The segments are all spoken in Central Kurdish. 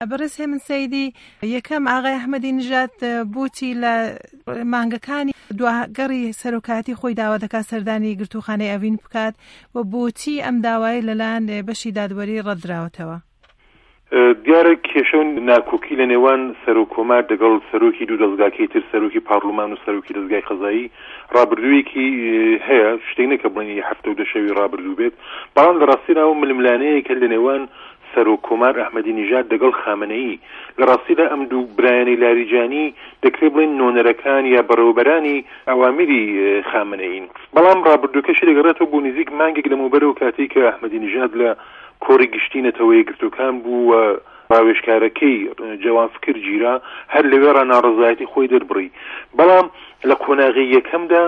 بەڕێز هێمن سەیدی یەکەم ئاغای ئەحمەدی نژاد بۆچی لە مانگەکانی دواگەڕی سەرۆکاتی خۆی داوا دەکات سەردانی گرتوخانەی ئەڤین بکات و بۆچی ئەم داوای لەلایەن بەشی دادوەری ڕەتدراوەتەوە؟ دیارە کێشە ناکۆکی لە نێوان سەرۆکۆمار دەگەڵ سەرۆکی دوو دەستگاکەی تر سەرۆکی پارلمان و سەرۆکی دەستگای قەزایی ڕابردوویەکی هەیە، شتێک نەکە بڵێنی هەفتە و دەشەوی ڕابردوو بێت، بەڵام لە ڕاستیداوە ململانەیە کە لە نێوان سەرۆکۆمار ئەحمەدی نیژاد دەگەڵ خامنەیی لە ڕاستیدا ئەم دوو برایەنەی لاریجانی دەکرێت بڵێن نۆنەرەکان یا بەڕێوەبەرانی ئەوامیری خامنەیین. بەڵام ڕابردووکەشی دەگەڕێتەوە بۆ نزیک مانگێک لەمەوبەرەوە کاتێک کە ئەحمەدی نیژاد لە کۆڕی گشتینەتەوەی گرتوەکان بوو و ڕاوێژکارەکەی جەوان فکر گیرا هەر لەوێڕا ناڕەزایەتی خۆی دەربڕی. بەڵام لە قۆناغی یەکەمدا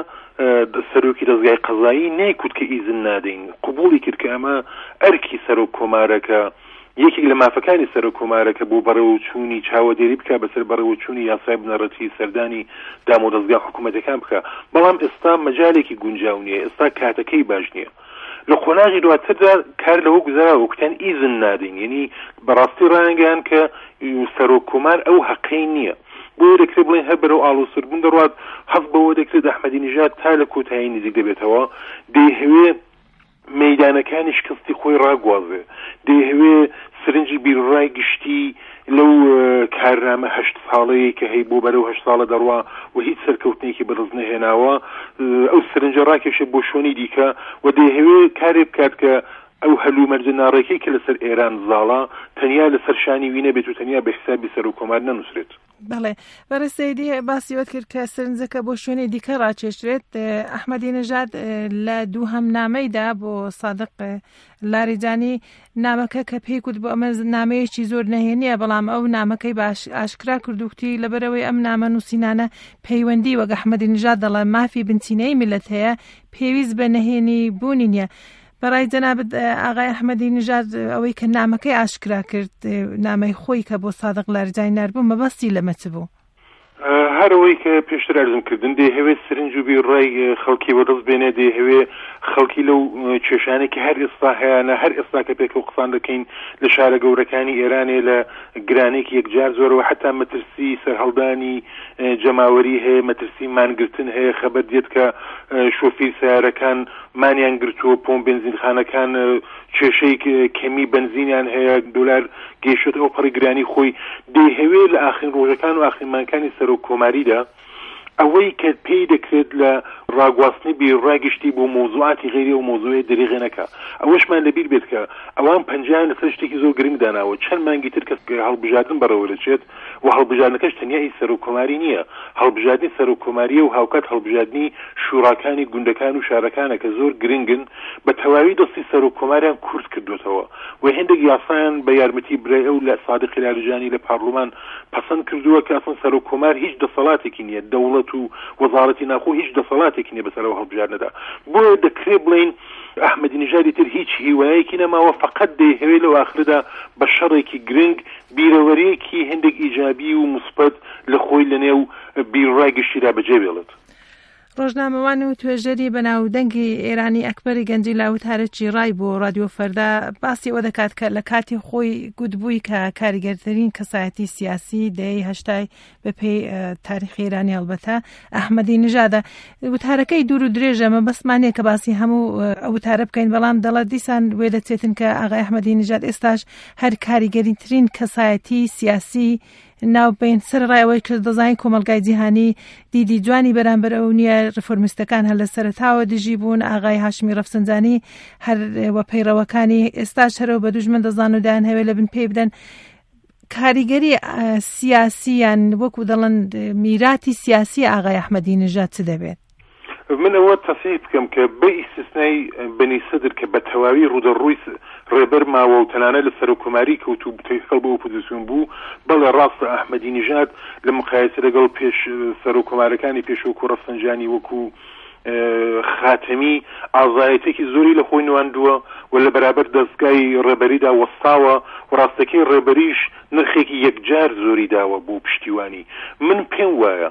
سەرۆکی دەستگای قەزایی نەیکوت کە ئیزن نادەین، قبوڵی کرد کە ئەمە ئەرکی سەرۆک کۆمارەکە یەکێک لە مافەکانی سەرۆک کۆمارەکە بۆ بەڕێوەچوونی چاوەدێری بکە بەسەر بەڕێوەچوونی یاسای بنەڕەتی سەردانی دام و دەستگا حکوومەتەکان بکە. بەڵام ئێستا مەجالێکی گونجاو نییە، ئێستا کاتەکەی باش نییە. لە قۆناغی دواتردا کار لەوە گوزاراوە وەکتان ئیزن نادەین، یعنی بەڕاستی ڕایانگەیان کە سەرۆک کۆمار ئەو حەقەی نییە، بۆ دەکرێت بڵێن هەر بەرەو ئاڵۆسربوون دەڕوات، هەست بەوە دەکرێت ئەحمەدی نیژاد تا لە کۆتایی نزیک دەبێتەوە، دەیهەوێ مەیدانەکانی شکستی خۆی ڕاگوازێ، دەیهەوێ سرنجی بیرڕای گشتی لەو کارنامە 8 ساڵەیە کە هەی بۆ بەرەو 8 ساڵە دەڕوا و هیچ سەرکەوتنێکی بەرز نەهێناوە ئەو سرنجە ڕاکێشە بۆ شوێنی دیکە و دەیهەوێ کارێ بکات کە ئەو هەلوو مەرجە ناڕێکی کە لەسەر ئێران زاڵە تەنیا لەسەر شانی وینە بێت و تەنیا بە حسابی سەرۆکۆمار نەنووسرێت. بەڵێ بەڕێسەیدی باسیوەت کرد کە سرنجەکە بۆ شوێنی دیکە ڕاکێشرێت. ئەحمەدی نژاد لە دووهەم نامەیدا بۆ سادق لاریجانی نامەکە کە پێی کوت بۆ ئەمە نامەیەکی زۆر نەهێنیە، بەڵام ئەو نامەکەی باش ئاشکرا کردوکتی لەبەرەوەی ئەم نامە نووسینانە پەیوەندی وەک ئەحمەدی نژاد دەڵێ مافی بنچینەی میلەت هەیە، پێویست بە نەهێنی بوونی نییە. بەڕای جەنابەت ئاغای ئەحمەدی نژاد ئەوەی کە نامەکەی ئاشکرا کرد، نامەی خۆی کە بۆ سادق لاریجانی ناربوو، مەبەستی لەمە چ بوو؟ هەرەوەی کە پێشتر ئەرزم کردن دەیهەوێت سرنج و بیرڕای خەڵکی بەدەست بێنێ، دەیهەوێ خەڵکی لەو کێشانێکی هەر ئێستا هەیەە هەر ئێستا کە پێکەوە قسان دەکەین لە شارە گەورەکانی ئێرانێ لە گرانێکی یەکجار زۆرەوە حتا مەترسی سەرهەڵدانی جەماوەری هەیە، مەترسی مانگرتن هەیە، خەبەت دێت کە شۆفیر سیارەکان مانیان گرتووە، پۆم بنزینخانەکان کێشەی کەمی بنزینیان هەیە، دۆلار گەیشتە ئەو پەڕی گرانی خۆی. دەیهەوێت لە ئاخرین ڕۆژەکان و ئاخرین مانگەکانی سەرۆک کۆماریدا ئەوەی کە پێی دەکرێت لە ڕاگواستنی بیرڕاگشتی بۆ مۆزوعاتی غیری و مۆزوعی دەریغێ نەکە. ئەوەشمان لەبیر بێت کە ئەوان پەنجیان لەسەر شتێکی زۆر گرنگ داناوە، چەند مانگی تر کە هەڵبژاردن بەڕەوە دەچێت و هەڵبژاردنەکەش تەنیا هیچ سەرۆک کۆماری نییە، هەڵبژاردنی سەرۆک کۆماریە و هاوکات هەڵبژاردننی شوڕاکانی گوندەکان و شارەکانە کە زۆر گرنگن، بە تەواوی دەستی سەرۆک کۆماریان کورت کردوێتەوە و هێندێک یاسایان بە یارمەتی برای ئەو لە سادق لاریجانی لە پارلمان پەسەند کردووە کە ئەسڵ سەرۆک کۆمار هیچ دەسەڵاتێکی نییە، دەوڵەت و وەزارەتی ناخۆ هیچ دەسەڵاتێکی نییە بەسەرەوە هەڵبژاردنەدا. بۆ دەکرێت بڵێن ئەحمەدی نژادی تر هیچ هیوایەکی نەماوە، فقط دەیهەوێت لەو ئاخردا بە شەڕێکی گرنگ بیرەوەریەکی هێندێک ئیجابی و مثبت لە خۆی لەنێو بیرڕای گشتیدا بەجێ بێڵێت. ڕۆژنامەوان و توێژەری بەناودەنگی ئێرانی ئەکبەری گەنجی لاوتارێکی ڕای بۆ رادیۆ فەردا باسی ئەوە دەکات کە لە کاتی خۆی گوتبووی کە کاریگەرترین کەسایەتی سیاسی دەی هەشتای بەپێی تاریخی ئێرانی هەڵبەتە ئەحمەدی نژادە. وتارەکەی دوور و درێژە، مەبەستمانەیە کە باسی هەموو ئەو وتارە بکەین، بەڵام دەڵێت دیسان وێ دەچێتن کە ئاغای ئەحمەدی نژاد ئێستاش هەر کاریگەریترین کەسایەتی سیاسی ناوبین سەرڕایەوەی کرد. دەزانین کۆمەلگای جیهانی دیدی جوانی بەرامبەر ئەو نییە، ڕفۆرمیستەکان هەر لە سەرەتاوە دژی بوون، ئاغای هاشمی ڕەفسنجانی هەر وە پەیڕەوەکانی ئێستاش هەرەوە بە دوژمن دەزان و دایان هەوێ لە بن پێی بدەن. کاریگەری سیاسیان وەکو دەڵێن میراتی سیاسی ئاغای ئەحمەدی نژاد چ دەبێت؟ من ئەوە تەسیح بکەم کە بە ئیستثنای بەنی سەدر کە بە تەواوی ڕوودەڕووی ڕێبەر ماوە و تەنانە لە سەرۆکۆماری کەوت و تەیقەڵ بە ئۆپۆزیسیۆن بوو، بەڵێ ڕاستە ئەحمەدی نژاد لە مقایسە لەگەڵ پێش سەرۆکۆمارەکانی پێشوەکو ڕەفسەنجانی وەکو خاتەمی ئازایەتێکی زۆری لە خۆی نواندووە و لە بەرابەر دەستگای ڕێبەریدا وەستاوە و ڕاستەکەی ڕێبەریش نرخێکی یەکجار زۆری داوە بۆ پشتیوانی. من پێم وایە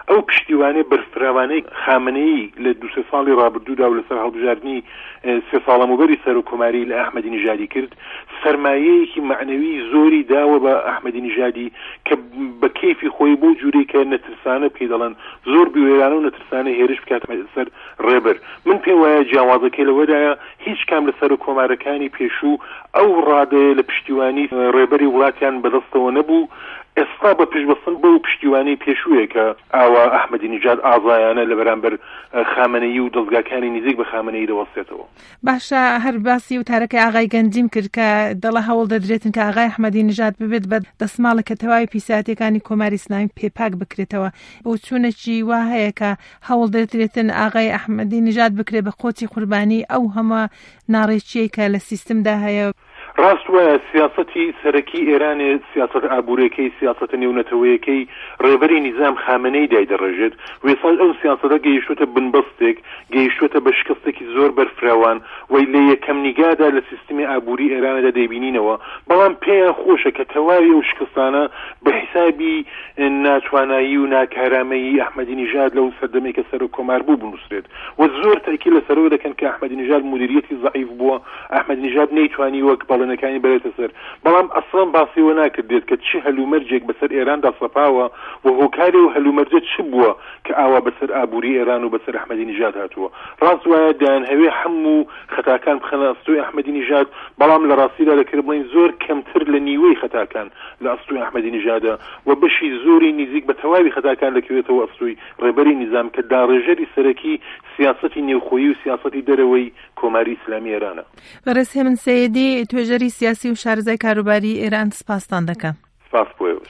ئەو پشتیوانێ بەرفراوانەی خامنەیی لە 2 ساڵی ڕابردوودا و لەسەر هەڵبژاردننی 3 ساڵەموبەری سەرۆکۆماری لە ئەحمەدی نیژادی کرد سەرمایەیەکی معنەوی زۆری داوە بە ئەحمەدی نیژادی کە بە کەیفی خۆی بۆ جوورێ کە نەترسانە پێی دەڵێن زۆر بیوێرانە و نەترسانە هێرش بکاتمە سەر ڕێبەر من پێم وایە جیاوازەکەی لەوەدایە هیچ کام لە سەرۆکۆمارەکانی پێشوو ئەو ڕادەیە لە پشتیوانی ڕێبەری وڵاتیان بەدەستەوە نەبوو ئێستا بە پێشبەستن بۆ پشتیوانی پێشوویە کە ئاوا ئەحمەدی نیژاد ئازایانە لە بەرامبەر خامنەیی و دەستگاکانی نزیک بە خامنەیی دەوەستێتەوە. باشە هەر باسی وتارەکەی ئاغای گەنجیم کرد کە دڵە هەوڵ دەدرێتن کە ئاغای ئەحمەدی نیژاد ببێت بە دەسماڵە کە تەواوی پیساتیەکانی کۆماری ئیسلامی پێپاک بکرێتەوە بۆ چوونەکی وا هەیە کە هەوڵ دەدرێتن ئاغای ئەحمەدی نیژاد بکرێت بە قۆچی قوربانی ئەو هەمە ناڕێکیەی کە لە سیستمدا هەیە. ڕاست وایە سیاسەتی سەرەکی ئێرانێ سیاسەت ئابوورەکەی سیاسەتە نێونەتەوەیەکەی ڕێبەری نیزام خامنەی دایدەڕێژێت وێسال ئەو سیاسەتە گەیشتوتە بنبەستێک گەیشتوتە بە شکستێکی زۆر بەرفراوان وی لە یەکەم نیگادا لە سیستمی ئابووری ئێرانەدا دەیبینینەوە بەڵام پێیان خۆشە کە تەواوی ئەو شکستانە بە حیسابی ناتوانایی و ناکارامەیی ئەحمەدی نیژاد لەو سەردەمەی کە سەرۆکۆمار بوو بنووسرێت و زۆر تاکید لەسەرەوە دەکەن کە ئەحمەدی نیژاد مدیریەتی ضعیف بووە ئەحمەدی نیژاد نەیتوانی وەک بەڵێنەکانی بەرێتە سەر بەڵام ئەسڵان باسیەوە ناکردێت کە چی هەلومەرجێک بەسەر ئێراندا سەپاوە و هۆکاری و هەلومەرجە چ بووە کە ئاوا بەسەر ئابووری ئێران و بەسەر ئەحمەدی نیژاد هاتووە ڕاست وایە دایانهەوێ هەموو خەتاکان بخەنە ئەستۆی ئەحمەدی نیژاد بەڵام لە ڕاستیدا دەکرد بڵین زۆر کەمتر لە نیوەی خەتاکان لە ئەستۆی ئەحمەدی نیژادە و بەشی زۆری نزیک بە تەواوی خەتاکان دەکەوێتەوە ئەستۆی ڕێبەری نیزام کە داڕێژەری سەرەکی سیاسەتی نێوخۆیی و سیاسەتی دەرەوەی کۆماری ئیسلامی ئێرانە. بەڕێز هێمن سەیدی توێژەری سیاسی و شارەزای کاروباری ئێران سپاستان دەکەم. سپاس بۆ